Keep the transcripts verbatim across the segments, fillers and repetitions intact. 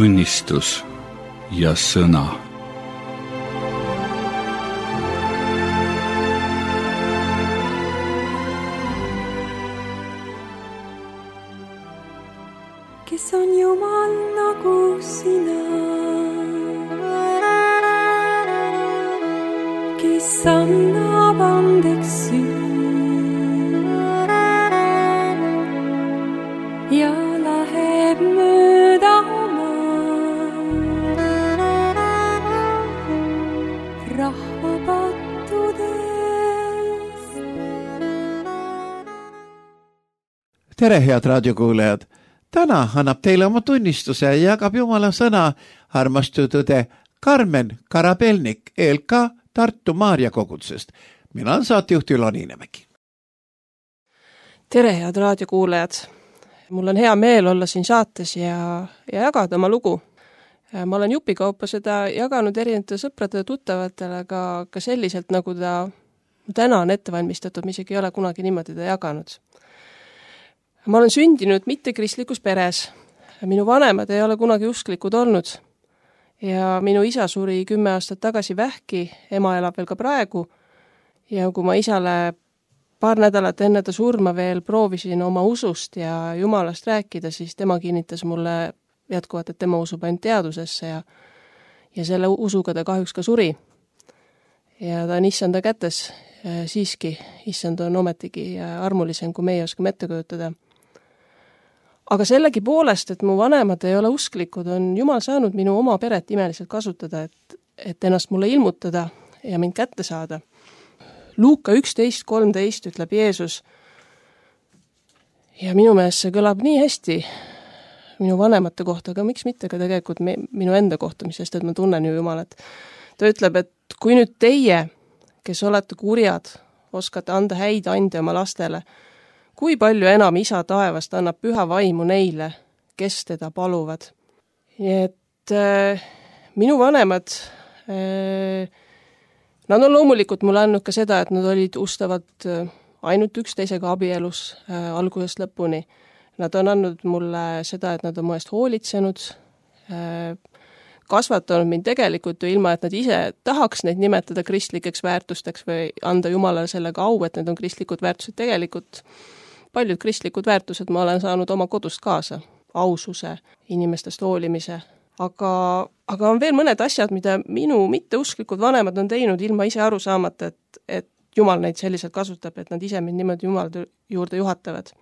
tunnistus ja sõna. Kes on Jumal nagu sina, kes annab andeks süü ja läheb mööda oma rahva pattudes. Tere, head raadiokuulajad! Täna annab teile oma tunnistuse ja jagab Jumala sõna armastutude Karmen Karabelnik E L K Tartu Maarja kogudusest. Mina olen saatejuht Ülo Niinemägi. Tere, head raadiokuulajad! Mul on hea meel olla siin saates ja, ja jagada oma lugu. Ma olen jupikaupa seda jaganud erinevate sõprade ja tuttavatele ka, ka selliselt, nagu ta täna on ette valmistatud, mis ei ole kunagi niimoodi ta jaganud. Ma olen sündinud mittekristlikus peres. Minu vanemad ei ole kunagi usklikud olnud ja minu isa suri kümme aastat tagasi vähki, ema elab veel ka praegu ja kui ma isale paar nädalat enne ta surma veel proovisin oma usust ja Jumalast rääkida, siis tema kinnitas mulle jätkuvalt, et tema usub ainult teadusesse ja, ja selle usuga ta kahjuks ka suri. Ja ta on issanda kätes siiski, issand on ometigi armulisem, kui meie oskame ette kujutada. Aga sellegi poolest, et mu vanemad ei ole usklikud, on Jumal saanud minu oma peret imeliselt kasutada, et, et ennast mulle ilmutada ja mind kätte saada. Luuka üksteist kolmteist ütleb Jeesus ja minu meelest see kõlab nii hästi minu vanemate kohta, aga miks mitte ka tegelikult me, minu enda kohta, mis sest, et ma tunnen ju Jumalat. Ta ütleb, et kui nüüd teie, kes olete kurjad, oskate anda häid ande oma lastele, kui palju enam isa taevast annab püha vaimu neile, kes teda paluvad. Nii et äh, minu vanemad, äh, nad on loomulikult mulle andnud ka seda, et nad olid ustavad äh, ainult üksteisega abielus äh, algusest lõpuni. Nad on andnud mulle seda, et nad on mu eest hoolitsenud, äh, kasvatanud mind tegelikult ju ilma, et nad ise tahaks neid nimetada kristlikeks väärtusteks või anda Jumalale sellega au, et need on kristlikud väärtused tegelikult. Paljud kristlikud väärtused ma olen saanud oma kodust kaasa, aususe, inimestest hoolimise, aga, aga on veel mõned asjad, mida minu mitteusklikud vanemad on teinud ilma ise aru saamata, et, et Jumal neid selliselt kasutab, et nad ise mind niimoodi Jumala juurde juhatavad.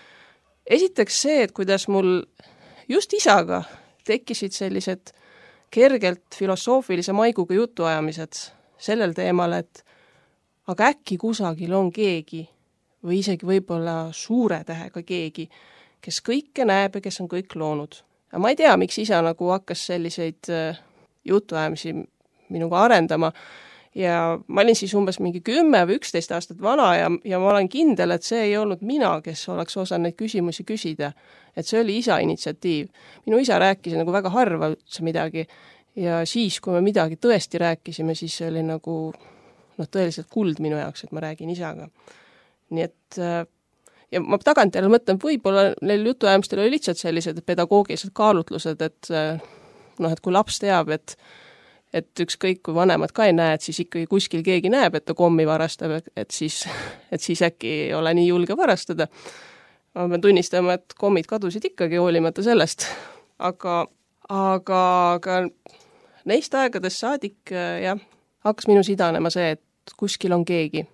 Esiteks see, et kuidas mul just isaga tekkisid sellised kergelt filosoofilise maiguga jutuajamised sellel teemal, et aga äkki kusagil on keegi, või isegi võib-olla suure tähega keegi, kes kõike näeb ja kes on kõik loonud. Ja ma ei tea, miks isa nagu hakkas selliseid jutuajamisi minuga arendama ja ma olin siis umbes mingi kümme või üksteist aastat vana ja, ja ma olen kindel, et see ei olnud mina, kes oleks osanud neid küsimusi küsida, et see oli isa initsiatiiv. Minu isa rääkis nagu väga harva üldse midagi ja siis, kui me midagi tõesti rääkisime, siis see oli nagu no, tõeliselt kuld minu jaoks, et ma räägin isaga. Nii et ja ma tagant jälle mõtlen, võib-olla neil jutuajamistel oli lihtsalt sellised pedagoogilised kaalutlused, et, noh, et kui laps teab, et, et ükskõik kui vanemad ka ei näe, et siis ikkagi kuskil keegi näeb, et ta kommi varastab, et siis, et siis äkki ei ole nii julge varastada. Ma pean tunnistama, et kommid kadusid ikkagi hoolimata sellest, aga, aga, aga neist aegadest saadik jah, hakkas minu sidanema see, et kuskil on keegi.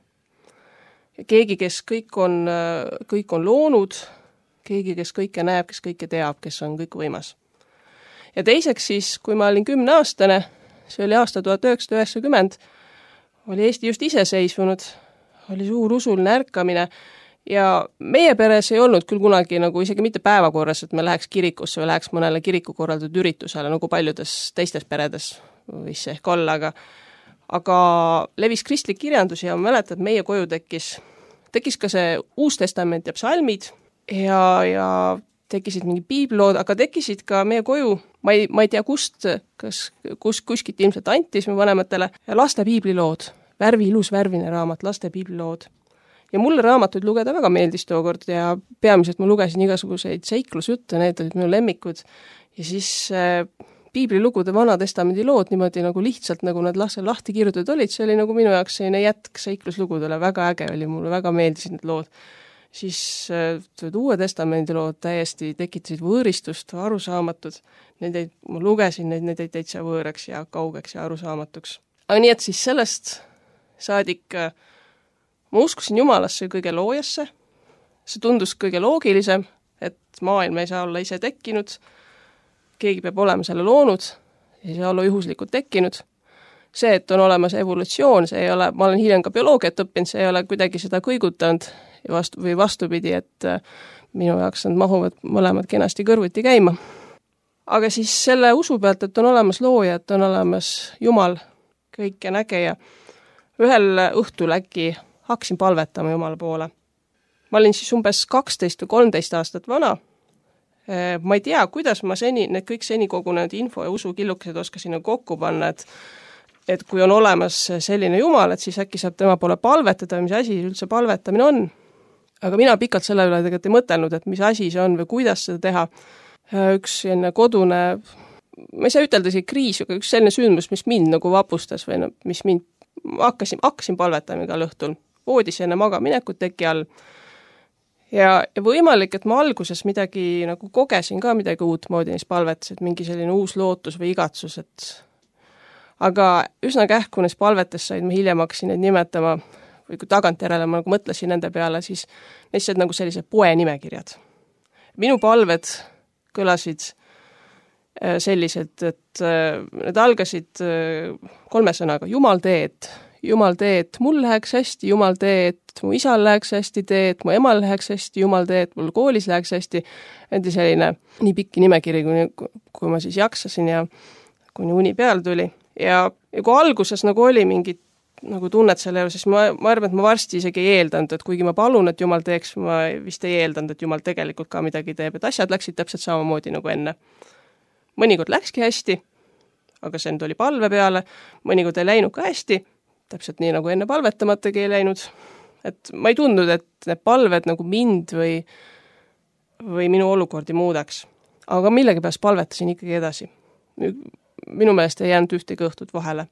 Keegi, kes kõik on, kõik on loonud, keegi, kes kõike näeb, kes kõike teab, kes on kõik võimas. Ja teiseks siis, kui ma olin kümne aastane, see oli aasta tuhat üheksasada üheksakümmend, oli Eesti just iseseisvunud, oli suur usuline ärkamine ja meie peres ei olnud küll kunagi nagu isegi mitte päevakorras, et me läheks kirikusse või läheks mõnele kiriku korraldatud üritusele, nagu paljudes teistes peredes võis see ehk olla, aga aga levis kristlik kirjandus ja ma mäletan, et meie koju tekkis, tekkis ka see Uus Testament ja psalmid ja, ja tekkisid mingi piiblilood, aga tekkisid ka meie koju, ma ei, ma ei tea kust, kas kus, kuskilt ilmselt antis me vanematele, laste piiblilood, värvi ilus värvine raamat, laste piiblilood. Ja mulle raamatuid lugeda väga meeldis tookord ja peamiselt ma lugesin igasuguseid seiklusjutte, need olid minu lemmikud ja siis äh, piiblilugude Vana Testamendi lood niimoodi nagu lihtsalt, nagu nad lastel lahti kirjutatud olid, see oli nagu minu jaoks selline jätk seikluslugudele, väga äge oli, mulle väga meeldisid need lood. Siis äh, Uue Testamendi lood täiesti tekitasid võõristust, arusaamatud, need jäid, ma lugesin neid, need jäid täitsa võõraks ja kaugeks ja arusaamatuks. Aga nii, et siis sellest saadik äh, ma uskusin Jumalasse kõige loojasse, see tundus kõige loogilisem, et maailm ei saa olla ise tekkinud, keegi peab olema selle loonud, ei saa olla juhuslikult tekkinud. See, et on olemas evolutsioon, see ei ole, ma olen hiljem ka bioloogiat õppinud, see ei ole kuidagi seda kõigutanud ja vastu, või vastupidi, et minu jaoks nad mahuvad mõlemad kenasti kõrvuti käima. Aga siis selle usu pealt, et on olemas looja, et on olemas Jumal, kõike nägeja, ühel õhtul äkki hakkasin palvetama Jumala poole. Ma olin siis umbes kaksteist või kolmteist aastat vana. Ma ei tea, kuidas ma seni, need kõik seni kogunenud info ja usu killukesed oskasin kokku panna, et, et kui on olemas selline Jumal, et siis äkki saab tema poole palvetada, mis asi üldse palvetamine on. Aga mina pikalt selle üle tegelikult ei mõtelnud, et mis asi see on või kuidas seda teha. Üks selline kodune, ma ei saa ütelda see kriis, aga üks selline sündmus, mis mind nagu vapustas või no, mis mind, ma hakkasin, hakkasin palvetama igal õhtul. Voodis enne magaminekut teki all. Ja, ja võimalik, et ma alguses midagi nagu kogesin ka midagi uut moodi neis palvetes, et mingi selline uus lootus või igatsus, et aga üsna kähku neis palvetes said, ma hiljem hakkasin neid nimetama, või kui tagantjärele ma nagu mõtlesin nende peale, siis neist said nagu sellise poe nimekirjad. Minu palved kõlasid selliselt, et need algasid kolme sõnaga, Jumal teed, Jumal tee, et mul läheks hästi, Jumal tee, et mu isal läheks hästi, tee, et mu emal läheks hästi, Jumal tee, et mul koolis läheks hästi. Endi selline nii pikki nimekiri, kui, kui ma siis jaksasin ja kuni uni peale tuli. Ja, ja kui alguses nagu oli mingid nagu tunnet selle juures, siis ma, ma arvan, et ma varsti isegi ei eeldanud, et kuigi ma palun, et Jumal teeks, ma vist ei eeldanud, et Jumal tegelikult ka midagi teeb, et asjad läksid täpselt samamoodi nagu enne. Mõnikord läkski hästi, aga see nüüd oli palve peale, mõnikord ei läinud ka hästi, täpselt nii nagu enne palvetamatagi ei läinud, et ma ei tundnud, et need palved nagu mind või, või minu olukordi muudaks. Aga millegi pääst palvetasin ikkagi edasi. Minu meelest ei jäänud ühtegi õhtut vahele.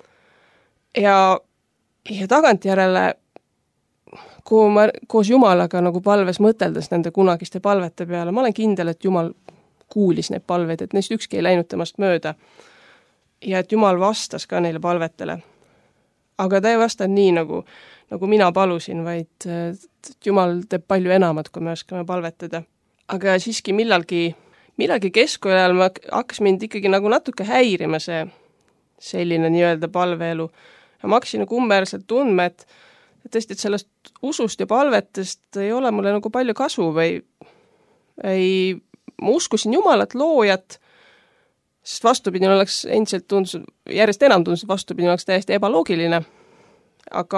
Ja, ja tagantjärele, kui ma koos Jumalaga nagu palves mõteldes nende kunagiste palvete peale, ma olen kindel, et Jumal kuulis neid palveid, et neist ükski ei läinud temast mööda. Ja et Jumal vastas ka neile palvetele. Aga ta ei vastanud nii, nagu, nagu mina palusin, vaid Jumal teeb palju enamat, kui me oskame palvetada. Aga siiski millalgi, millalgi keskkooliajal ma hakkas mind ikkagi nagu natuke häirima see selline nii-öelda palveelu. Ja ma hakkasin nagu ummerselt tundma, et, et tõesti, et sellest usust ja palvetest ei ole mulle nagu palju kasu või ei, ma uskusin Jumalat, loojat, sest vastupidi oleks endiselt tundus, järjest enam tundus, vastupidi oleks täiesti ebaloogiline. Aga,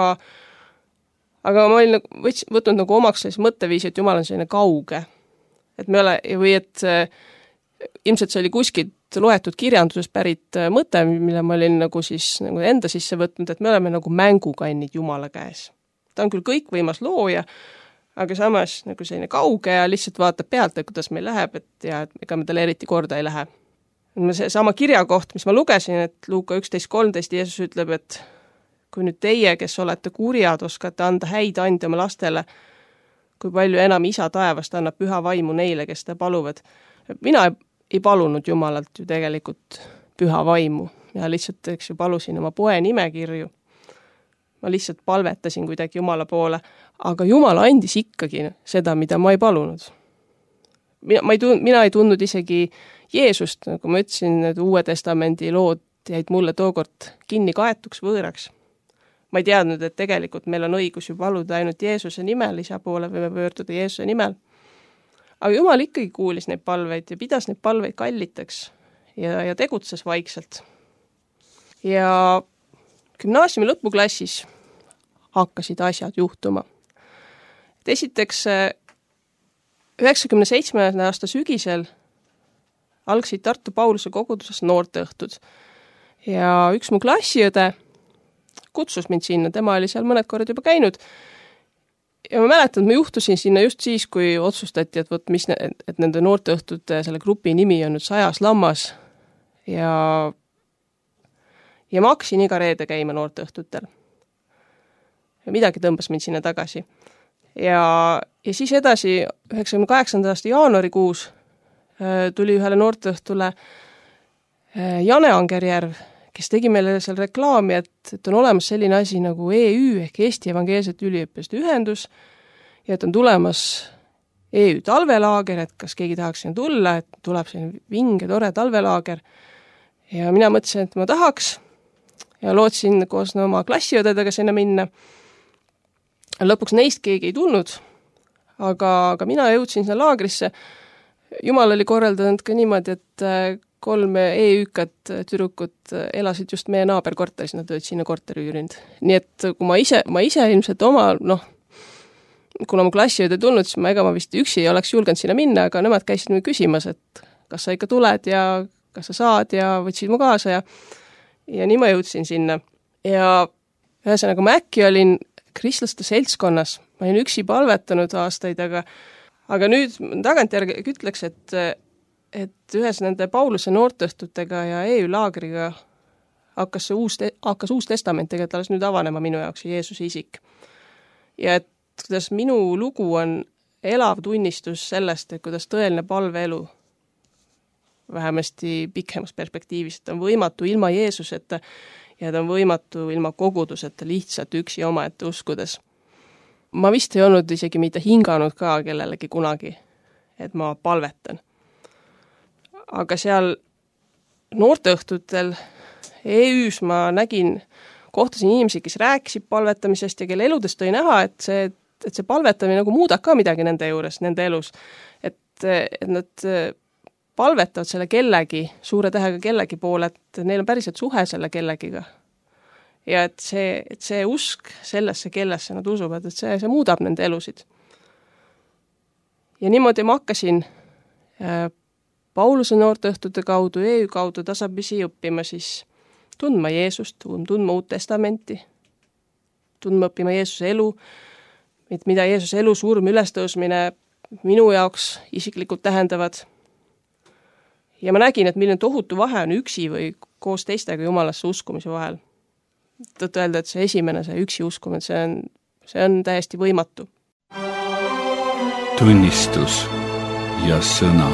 aga ma olin nagu, võts, võtnud nagu omaks sellise mõtteviisi, et Jumal on selline kauge. Et me ole, või et äh, ilmselt see oli kuskilt loetud kirjanduses pärit äh, mõte, mille ma olin nagu siis nagu enda sisse võtnud, et me oleme nagu mängukannid Jumala käes. Ta on küll kõikvõimas looja, aga samas nagu selline kauge ja lihtsalt vaatab pealt, et kuidas meil läheb, et ja et ega me talle eriti korda ei lähe. See sama kirjakoht, mis ma lugesin, et Luuka üksteist kolmteist Jeesus ütleb, et kui nüüd teie, kes olete kurjad, oskate anda häid andi oma lastele, kui palju enam isa taevast annab püha vaimu neile, kes te paluvad. Mina ei palunud Jumalalt ju tegelikult püha vaimu ja lihtsalt eks ju palusin oma poe nimekirju. Ma lihtsalt palvetasin kuidagi Jumala poole, aga Jumal andis ikkagi seda, mida ma ei palunud. Mina, ma ei tund, mina ei tundnud isegi Jeesust, nagu ma ütlesin, need Uue Testamendi lood jäid mulle tookord kinni kaetuks võõraks. Ma ei teadnud, et tegelikult meil on õigus ju paluda ainult Jeesuse nimel, isa poole võime pöörduda Jeesuse nimel. Aga Jumal ikkagi kuulis neid palveid ja pidas neid palveid kalliteks ja, ja tegutses vaikselt. Ja gümnaasiumi lõpuklassis hakkasid asjad juhtuma. Et esiteks üheksakümne seitsmenda aasta sügisel algsid Tartu Pauluse koguduses noorteõhtud. Ja üks mu klassiõde kutsus mind sinna, tema oli seal mõned korrad juba käinud. ja ma mäletan, et ma juhtusin sinna just siis, kui otsustati, et, võt, mis ne, et nende noorteõhtute selle grupi nimi on nüüd Sajas lammas ja, ja ma hakkasin iga reede käima noorteõhtutel. Ja midagi tõmbas mind sinna tagasi. Ja, ja siis edasi, üheksakümne kaheksanda aasta jaanuarikuus tuli ühele noorteõhtule Jane Angerjärv, kes tegi meile seal reklaami, et, et on olemas selline asi nagu E Ü ehk Eesti Evangeelsete Üliõpilaste Ühendus ja et on tulemas E Ü talvelaager, et kas keegi tahaks sinna tulla, et tuleb selline vinge, tore talvelaager. Ja mina mõtlesin, et ma tahaks ja lootsin koos no, oma klassiõdedega sinna minna. Lõpuks neist keegi ei tulnud, aga, aga mina jõudsin sinna laagrisse. Jumal oli korraldanud ka niimoodi, et kolm E Ü-kat tüdrukut elasid just meie naaberkorteris, nad olid sinna korteri üürinud. Nii et kui ma ise, ma ise ilmselt oma, noh, kuna mu klassiõed ei tulnud, siis ma ega ma vist üksi ei oleks julgenud sinna minna, aga nemad käisid mu küsimas, et kas sa ikka tuled ja kas sa saad ja võtsid mu kaasa ja, ja nii ma jõudsin sinna. Ja ühesõnaga ma äkki olin kristlaste seltskonnas, ma olin üksi palvetanud aastaid, aga, aga nüüd tagantjärgi ütleks, et et ühes nende Pauluse noorteõhtutega ja E Ü laagriga hakkas see uus, hakkas uus testament tegelikult alles nüüd avanema minu jaoks Jeesuse isik. Ja et kuidas minu lugu on elav tunnistus sellest, et kuidas tõeline palveelu vähemasti pikemas perspektiivis, et on võimatu ilma Jeesuseta ja et on võimatu ilma koguduseta lihtsalt üksi omaette uskudes. Ma vist ei olnud isegi mitte hinganud ka kellelegi kunagi, et ma palvetan. Aga seal noorteõhtutel E Ü-s ma nägin, kohtasin inimesi, kes rääkisid palvetamisest ja kelle eludest tõi näha, et see, et see palvetamine nagu muudab ka midagi nende juures, nende elus. Et, et nad palvetavad selle kellegi, suure tähega kellegi poole, et neil on päriselt suhe selle kellegiga. Ja et see, et see usk sellesse, kellesse nad usuvad, et see, see muudab nende elusid. Ja niimoodi ma hakkasin äh, Pauluse noorteõhtute kaudu, E Ü kaudu tasapisi õppima siis tundma Jeesust, tundma Uut Testamenti, tundma õppima Jeesuse elu, mida Jeesuse elu, surm, ülestõusmine minu jaoks isiklikult tähendavad. Ja ma nägin, et milline tohutu vahe on üksi või koos teistega jumalasse uskumise vahel. Tõtt öelda, et see esimene, see üksi uskumine, see on, see on täiesti võimatu. Tunnistus ja sõna.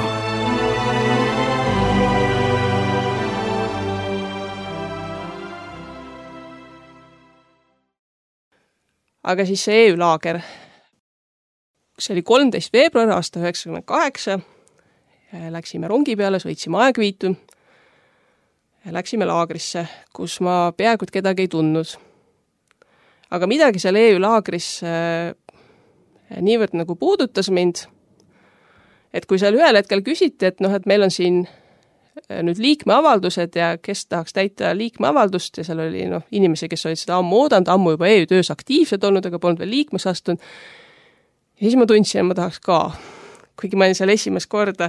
Aga siis see E Ü laager, see oli kolmteist veebruar aasta üheksakümmend kaheksa, läksime rongi peale, sõitsime Aegviitu, läksime laagrisse, kus ma peaaegu kedagi ei tundnud. Aga midagi seal E Ü laagris niivõrd nagu puudutas mind, et kui seal ühel hetkel küsiti, et noh, et meil on siin nüüd liikmeavaldused ja kes tahaks täita liikmeavaldust ja seal oli noh, inimesi, kes olid seda ammu oodanud, ammu juba E Ü töös aktiivsed olnud, aga polnud veel liikmes astunud. Ja siis ma tundsin, et ma tahaks ka. Kuigi ma olin seal esimest korda,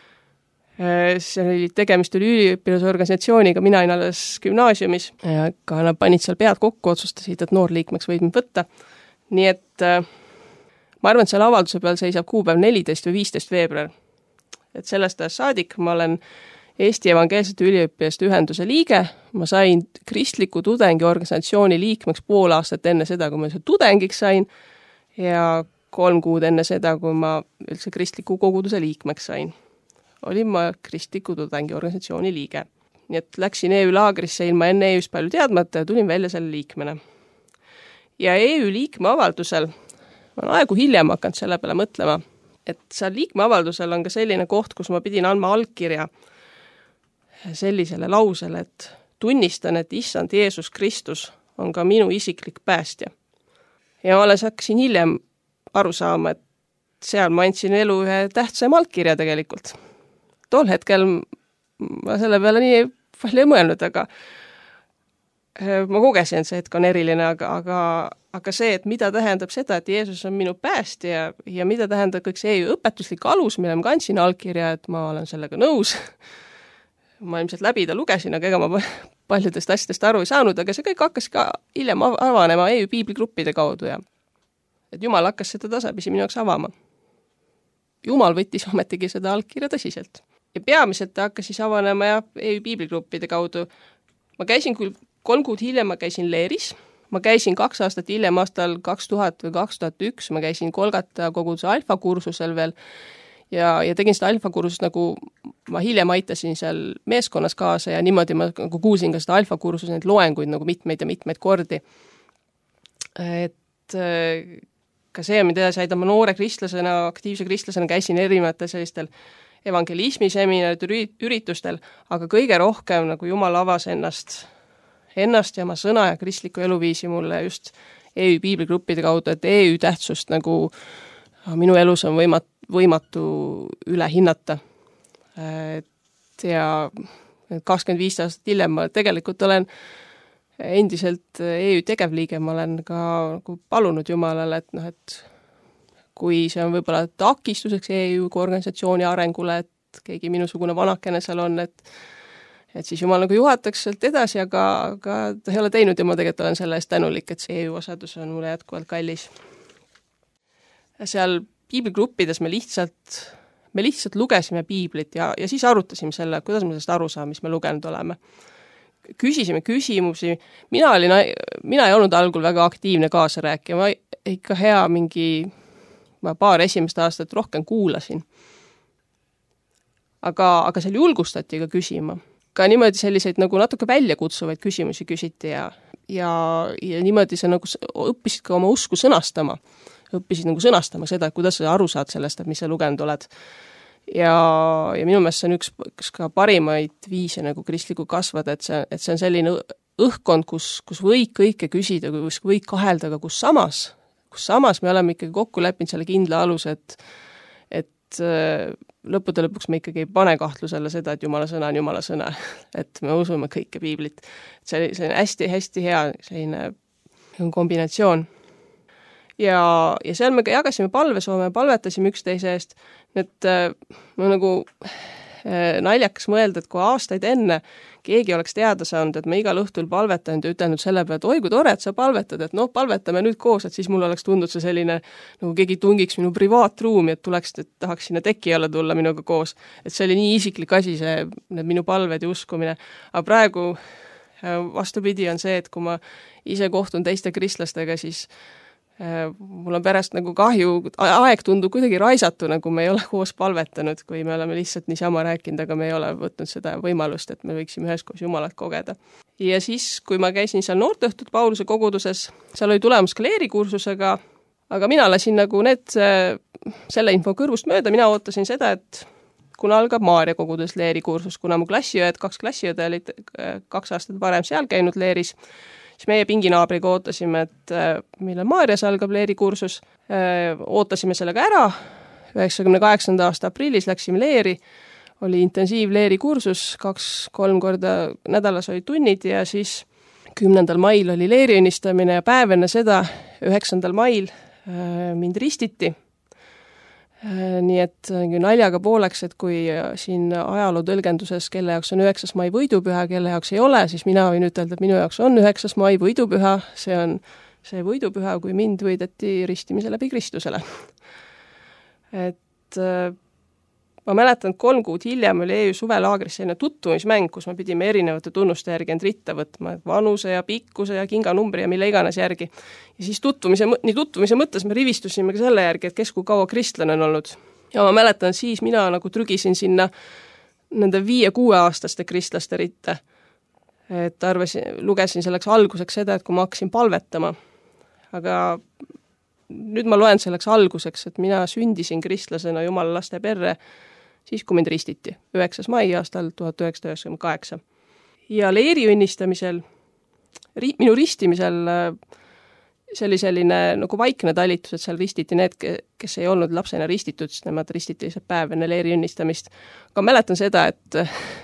seal oli tegemist oli üliõpilasorganisatsiooniga, mina olin alles gümnaasiumis ja ka nad panid seal pead kokku, otsustasid, et noorliikmeks võid mind võtta. Nii et ma arvan, et seal avalduse peal seisab kuupäev neliteist või viisteist veebruar. Et sellest ajast saadik ma olen Eesti Evangeelsete Üliõpilaste Ühenduse liige, ma sain kristliku tudengiorganisatsiooni liikmeks pool aastat enne seda, kui ma see tudengiks sain ja kolm kuud enne seda, kui ma üldse kristliku koguduse liikmeks sain. Olin ma kristliku tudengiorganisatsiooni liige. Nii et läksin E Ü laagrisse ilma enne E Ü-s palju teadmata ja tulin välja selle liikmena. Ja E Ü liikme avaldusel, ma olen aegu hiljem hakanud selle peale mõtlema, et seal liikmeavaldusel on ka selline koht, kus ma pidin andma allkirja sellisele lausele, et tunnistan, et issand Jeesus Kristus on ka minu isiklik päästja. Ja ma alles hakkasin hiljem aru saama, et seal ma andsin elu ühe tähtsam allkirja tegelikult. Tol hetkel ma selle peale nii palju ei mõelnud, aga ma kogesin, et see hetk on eriline, aga, aga, aga see, et mida tähendab seda, et Jeesus on minu päästja ja, ja mida tähendab kõik see õpetuslik alus, mille ma kandsin allkirja, et ma olen sellega nõus. Ma ilmselt läbi ta lugesin, aga ega ma paljudest asjadest aru ei saanud, aga see kõik hakkas ka hiljem avanema E Ü piibligruppide kaudu ja et Jumal hakkas seda tasapisi minu jaoks avama. Jumal võttis ometigi seda algkirja tõsiselt. Ja peamiselt ta hakkas siis avanema ja E Ü piibligruppide kaudu. Ma käisin küll kolm kuud hiljem, ma käisin Leeris, ma käisin kaks aastat hiljem aastal kaks tuhat või kaks tuhat üks, ma käisin Kolgata koguduse alfa kursusel veel ja, ja tegin seda alfa kursust nagu ma hiljem aitasin seal meeskonnas kaasa ja niimoodi ma nagu kuulsin ka seda alfa kursuse neid loenguid nagu mitmeid ja mitmeid kordi. Et ka see, mida said oma noore kristlasena, aktiivse kristlasena käisin erinevate sellistel evangelismiseminarid üritustel, aga kõige rohkem nagu Jumal avas ennast, ennast ja oma sõna ja kristliku eluviisi mulle just E Ü piibligruppide kaudu, et E Ü tähtsust nagu minu elus on võimat, võimatu üle hinnata. Et ja kakskümmend viis aastat hiljem ma tegelikult olen endiselt E Ü tegevliige, ma olen ka nagu palunud Jumalale, et, noh, et kui see on võib-olla takistuseks E Ü kui organisatsiooni arengule, et keegi minusugune vanakene seal on, et, et siis Jumal nagu juhataks sealt edasi, aga, aga ta ei ole teinud ja ma tegelikult olen selle eest tänulik, et see E Ü osadus on mulle jätkuvalt kallis. Seal piibligruppides me lihtsalt, me lihtsalt lugesime piiblit ja, ja siis arutasime selle, kuidas me sellest aru saame, mis me lugenud oleme. Küsisime küsimusi, mina, olin, mina ei olnud algul väga aktiivne kaasa rääkima, ma ikka hea mingi ma paar esimest aastat rohkem kuulasin. Aga, aga seal julgustati ka küsima. Ka niimoodi selliseid nagu natuke väljakutsuvaid küsimusi küsiti ja, ja, ja niimoodi sa nagu õppisid ka oma usku sõnastama. Õppisid nagu sõnastama seda, kuidas sa aru saad sellest, et mis sa lugenud oled. Ja, ja minu meelest see on üks, üks ka parimaid viise nagu kristliku kasvada, et see, et see on selline õhkkond, kus, kus võid kõike küsida, kus võid kahelda, aga kus samas, kus samas me oleme ikkagi kokku leppinud selle kindla alus, et, et lõppude lõpuks me ikkagi ei pane kahtlusele seda, et Jumala sõna on Jumala sõna, et me usume kõike piiblit. See oli hästi-hästi hea selline kombinatsioon. Ja, ja seal me jagasime palvesoome, palvetasime üksteise eest, et ma nagu naljakas mõelda, et kui aastaid enne keegi oleks teada saanud, et me igal õhtul palvetanud ja ütelnud selle peale, et oi kui tore, et sa palvetad, et noh, palvetame nüüd koos, et siis mul oleks tundnud see selline, nagu keegi tungiks minu privaatruumi, et tuleks, et tahaks sinna teki alla tulla minuga koos. Et see oli nii isiklik asi, see, need minu palved ja uskumine. Aga praegu vastupidi on see, et kui ma ise kohtun teiste kristlastega, siis mul on pärast nagu kahju, aeg tundub kuidagi raisatu, nagu me ei ole koos palvetanud, kui me oleme lihtsalt niisama rääkinud, aga me ei ole võtnud seda võimalust, et me võiksime üheskoos Jumalat kogeda. Ja siis, kui ma käisin seal noorteõhtut Pauluse koguduses, seal oli tulemus kleerikursusega, aga mina lasin nagu need, selle info kõrvust mööda, mina ootasin seda, et kuna algab Maarja koguduses leerikursus, kuna mu klassiõed, kaks klassiõed olid kaks aastat varem seal käinud leeris, siis meie pinginaabriga ootasime, et millal Maarjas algab leerikursus, ootasime sellega ära, üheksakümne kaheksanda aasta aprillis läksime leeri, oli intensiiv leerikursus, kaks-kolm korda nädalas oli tunnid ja siis kümnendal mail oli leeriõnnistamine ja päev enne seda, üheksandal mail mind ristiti. Nii et naljaga pooleks, et kui siin ajaloo tõlgenduses, kelle jaoks on üheksas mai võidupüha, kelle jaoks ei ole, siis mina võin ütelda, et minu jaoks on üheksas mai võidupüha, see on see võidupüha, kui mind võideti ristimise läbi Kristusele. Et ma mäletan, et kolm kuud hiljem oli E Ü suvelaagris selline tutvumismäng, kus me pidime erinevate tunnuste järgi end ritta võtma, vanuse ja pikkuse ja kinganumbri ja mille iganes järgi. Ja siis tutvumise, nii tutvumise mõttes me rivistusime ka selle järgi, et kes kui kaua kristlane on olnud. Ja ma mäletan, siis mina nagu trügisin sinna nende viie-kuue aastaste kristlaste ritte. Et arvasin, lugesin selleks alguseks seda, et kui ma hakkasin palvetama. Aga nüüd ma loen selleks alguseks, et mina sündisin kristlasena Jumala laste perre, siis kui mind ristiti, üheksas mai aastal tuhat üheksasada üheksakümmend kaheksa. Ja leeri õnnistamisel, ri, minu ristimisel, see oli selline nagu vaikne talitus, et seal ristiti need, kes ei olnud lapsena ristitud, siis nemad ristiti see päev enne leeri õnnistamist. Aga mäletan seda, et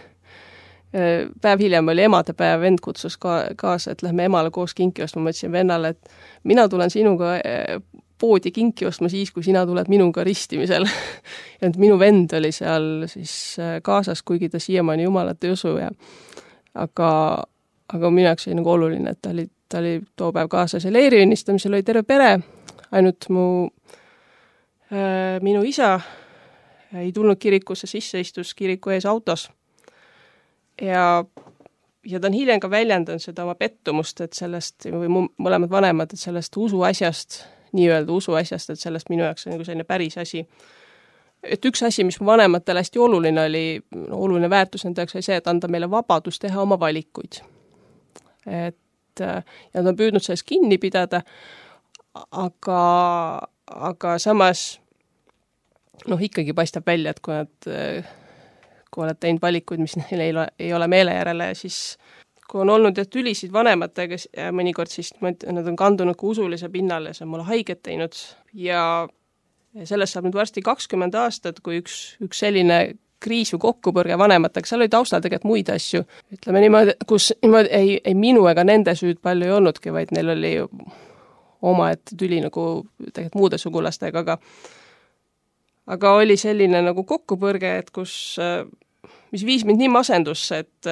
päev hiljem oli emadepäev, vend kutsus ka, kaasa, et lähme emale koos kinki ostma, ma mõtlesin vennale, et mina tulen sinuga poodi kinki ostma siis, kui sina tuled minuga ristimisel. Ja minu vend oli seal siis kaasas, kuigi ta siiamaani Jumalat ei usu. Ja, aga, aga minu jaoks oli nagu oluline, et ta oli, ta oli too päev kaasas ja leeriünnistamisel oli terve pere, ainult mu, äh, minu isa ei tulnud kirikusse sisse, istus kiriku ees autos ja ja ta on hiljem ka väljendanud seda oma pettumust, et sellest, või mu mõlemad vanemad, et sellest usu asjast, nii-öelda usu asjast, et sellest minu jaoks on nagu selline päris asi. Et üks asi, mis mu vanematele hästi oluline oli, no, oluline väärtus nende jaoks oli see, et anda meile vabadus teha oma valikuid. Et, ja nad on püüdnud sellest kinni pidada, aga, aga samas noh, ikkagi paistab välja, et kui nad kui oled teinud valikuid, mis neil ei ole, ei ole meele järele ja siis kui on olnud et ülisid vanematega ja mõnikord siis nad on kandunud ka usulise pinnale ja see on mulle haiget teinud ja sellest saab nüüd varsti kakskümmend aastat, kui üks, üks selline kriis või kokkupõrge vanematega, seal oli taustal tegelikult muid asju. Ütleme niimoodi, kus niimoodi ei, ei minu ega nende süüd palju ei olnudki, vaid neil oli oma et tüli nagu tegelikult muude sugulastega, aga aga oli selline nagu kokkupõrge, et kus, mis viis mind nii masendusse, et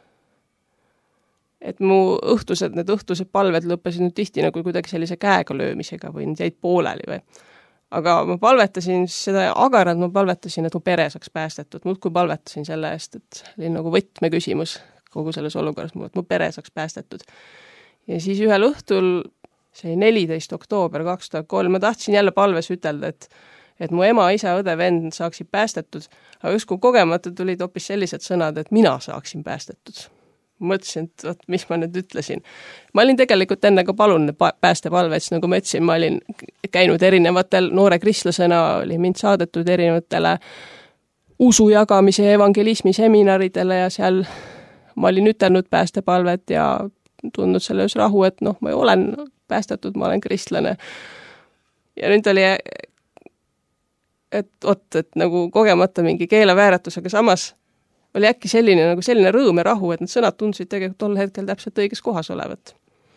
et mu õhtused, need õhtused palved lõppesid nüüd tihti nagu kuidagi sellise käega löömisega või need jäid pooleli või. Aga ma palvetasin seda agarad, ma palvetasin, et mu pere saaks päästetud, muudkui palvetasin selle eest, et oli nagu võtme küsimus kogu selles olukorras, et mu pere saaks päästetud. Ja siis ühel õhtul, see oli neliteist oktoober kaks tuhat kolm, ma tahtsin jälle palves ütelda, et et mu ema, isa, õde, vend saaksid päästetud, aga ükskord kogemata tulid hoopis sellised sõnad, et mina saaksin päästetud. Mõtlesin, et võt, mis ma nüüd ütlesin. Ma olin tegelikult enne ka palun päästepalvets, nagu ma ütlesin, ma olin käinud erinevatel noore kristlasena, oli mind saadetud erinevatele usu jagamise ja evangelismi seminaridele ja seal ma olin ütelnud päästepalvet ja tundnud selle üles rahu, et noh, ma olen päästetud, ma olen kristlane. Ja nüüd oli et ot, et nagu kogemata mingi keelevääratus, aga samas oli äkki selline, nagu selline rõõm ja rahu, et need sõnad tundusid tegelikult tol hetkel täpselt õiges kohas olevat.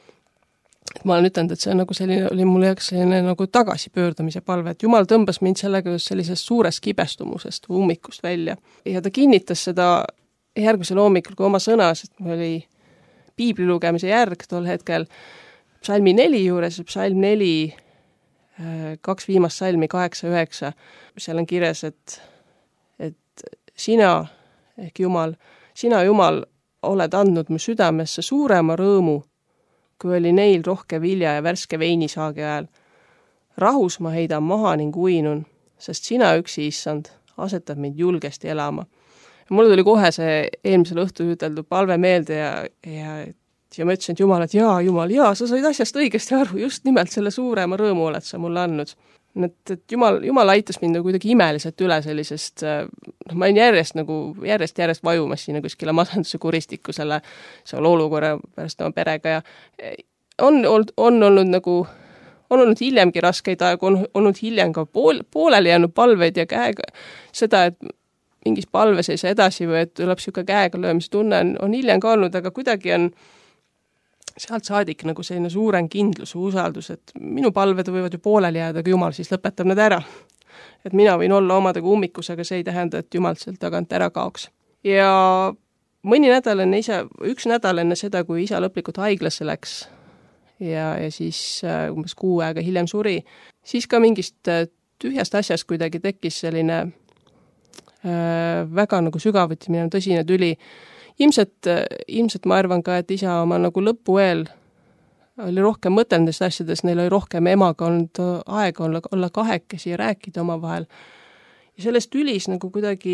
Et ma olen ütelnud, et see nagu selline, oli mulle jaoks selline nagu tagasipöördumise palve, et Jumal tõmbas mind sellega just sellisest suurest kibestumusest või ummikust välja. Ja ta kinnitas seda järgmisel hommikul, kui oma sõnas, et mul oli piibli lugemise järg tol hetkel psalmi neli juures, psalm neli kaks viimast salmi, kaheksa, üheksa, seal on kirjas, et, et sina ehk Jumal, sina Jumal oled andnud mu südamesse suurema rõõmu, kui oli neil rohke vilja ja värske veinisaagi ajal. Rahus ma heidan maha ning uinun, sest sina üksi, issand, asetad mind julgesti elama. Ja mulle tuli kohe see eelmisel õhtul üteldud palve meelde ja, ja ja ma ütlesin, et Jumal, et jaa, Jumal, jaa, sa said asjast õigesti aru, just nimelt selle suurema rõõmu oled sa mulle andnud. Et, et Jumal, Jumal aitas mind nagu kuidagi imeliselt üle sellisest, noh, ma olin järjest nagu, järjest, järjest vajumas sinna kuskile masenduse kuristiku selle, selle olukorra pärast oma perega ja on, on, on olnud nagu, on olnud hiljemgi raskeid aegu, on olnud hiljem ka pool, pooleli jäänud palveid ja käega seda, et mingis palves ei saa edasi või et tuleb siuke käega löömise tunne on, on hiljem ka olnud, aga kuidagi on sealt saadik nagu selline suurem kindlus, usaldus, et minu palved võivad ju pooleli jääda, aga Jumal siis lõpetab nad ära. Et mina võin olla omadega ummikus, aga see ei tähenda, et Jumal sealt tagant ära kaoks. Ja mõni nädal enne isa, üks nädal enne seda, kui isa lõplikult haiglasse läks ja, ja siis umbes kuu aega hiljem suri, siis ka mingist tühjast asjast kuidagi tekkis selline äh, väga nagu sügavuti minev tõsine tüli. Ilmselt, ilmselt ma arvan ka, et isa oma nagu lõpu eel oli rohkem mõtelnud nendest asjadest, neil oli rohkem emaga olnud aega olla, olla kahekesi ja rääkida oma vahel. Ja sellest tülis nagu kuidagi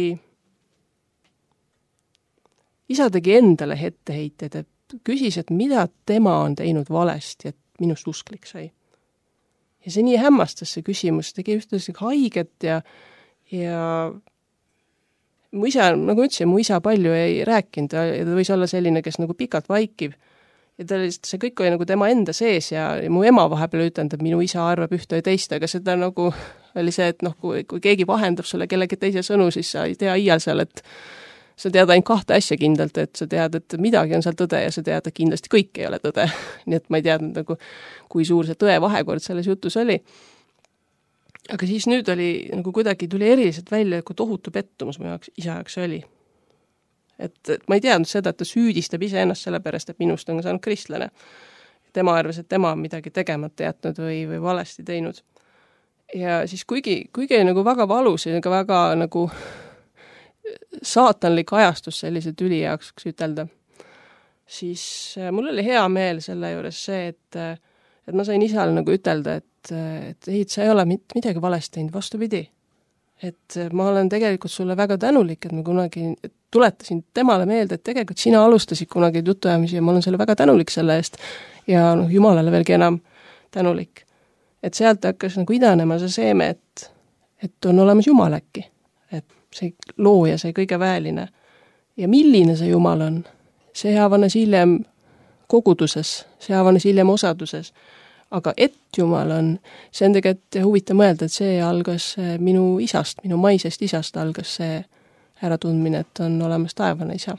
isa tegi endale etteheited, et küsis, et mida tema on teinud valesti, et minust usklik sai. Ja see nii hämmastas see küsimus, tegi ühtlasi haiget ja, ja mu isa, nagu ütlesin, mu isa palju ei rääkinud ja ta võis olla selline, kes nagu pikalt vaikib. Ja ta oli, see kõik oli nagu tema enda sees ja, ja mu ema vahepeal ütlenud, et minu isa arvab ühte ja teist, aga seda nagu oli see, et noh, kui, kui keegi vahendab sulle kellegi teise sõnu, siis sa ei tea iial seal, et sa tead ainult kahte asja kindlalt, et sa tead, et midagi on seal tõde ja sa tead, et kindlasti kõik ei ole tõde. Nii et ma ei teadnud nagu, kui suur see tõe vahekord selles jutus oli. Aga siis nüüd oli, nagu kuidagi tuli eriliselt välja, kui tohutu pettumus mu jaoks, isa jaoks oli. et, et ma ei teadnud seda, et ta süüdistab ise ennast selle pärast, et minust on saanud kristlane. Tema arvas, et tema on midagi tegemata jätnud või, või valesti teinud. Ja siis kuigi, kuigi nagu väga valus ja väga nagu saatanlik ajastus sellise tüli jaoks, kus ütelda, siis mul oli hea meel selle juures see, et, et ma sain isale nagu ütelda, et, et ei, et sa ei ole mit, midagi valesti teinud, vastupidi. Et ma olen tegelikult sulle väga tänulik, et ma kunagi tuletasin temale meelde, et tegelikult sina alustasid kunagi jutuajamisi ja ma olen selle väga tänulik selle eest ja noh, Jumalale veelgi enam tänulik. Et sealt hakkas nagu idanema see seeme, et, et on olemas Jumal äkki, et see looja, see kõige väeline. Ja milline see Jumal on? See avanes hiljem koguduses, see avanes hiljem osaduses. Aga et Jumal on, see on tegelikult huvitav mõelda, et see algas minu isast, minu maisest isast algas see äratundmine, et on olemas taevane isa.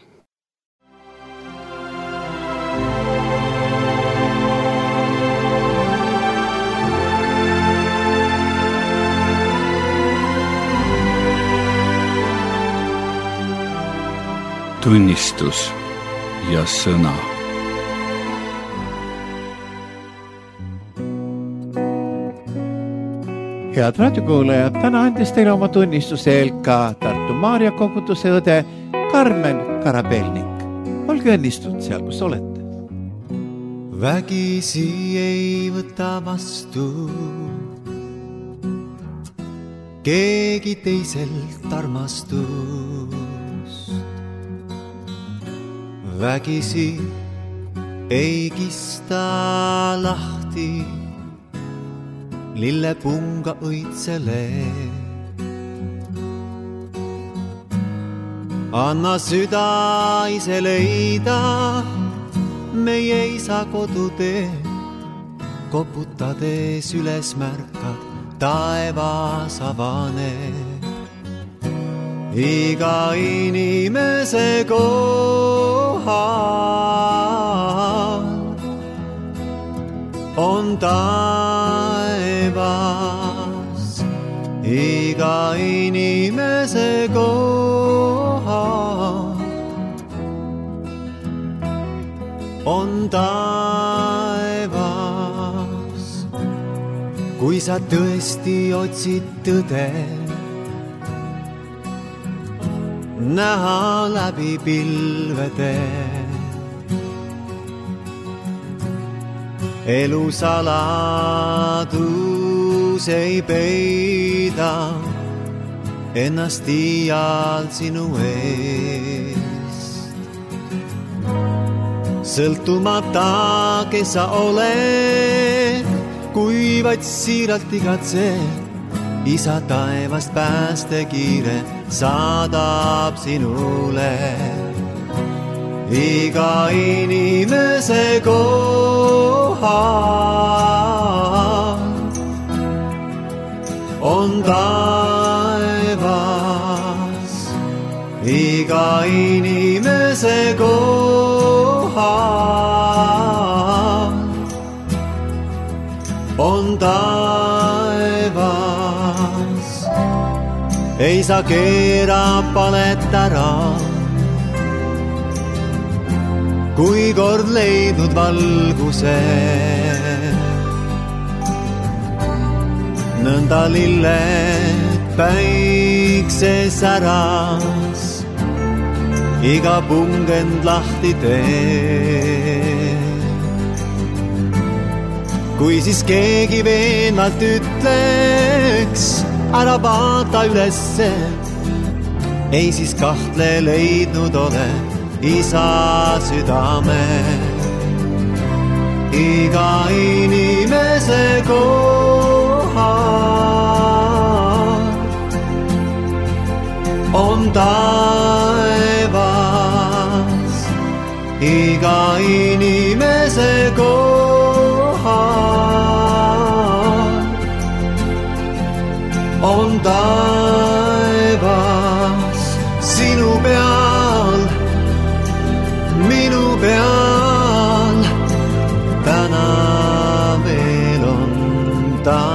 Tunnistus ja sõna. Head raadiokuulajad, täna andis teile oma tunnistuse Elka Tartu Maarja koguduse õde Karmen Karabelnik. Olge õnnistud seal, kus olete. Vägisi ei võta vastu keegi teiselt armastust. Vägisi ei kista lahti lillepunga õitsele. Anna süda ise leida meie isa kodutee, koputades üles märkad, taevas avaneb. Iga inimese kohal on taevas, iga inimese kohal on taevas. Kui sa tõesti otsid tõde, näha läbi pilvede, elu saladus ei peida ennast iial sinu eest. Sõltumata, kes sa oled, kui vaid siiralt igatsed, isa taevast päästekiire saadab sinule. Iga inimese kohal on taevas, iga inimese kohal on taevas. Ei saa keera palet ära, kui kord leidnud valguse. Nõnda lilled päikses äras, iga pungend lahti tee. Kui siis keegi veenvalt ütleks, ära vaata ülesse, ei siis kahtle leidnud ole isa südame. Iga inimese kohal on taevas, iga inimese kohal on taevas. Sinu peal, minu peal, täna veel on taevas.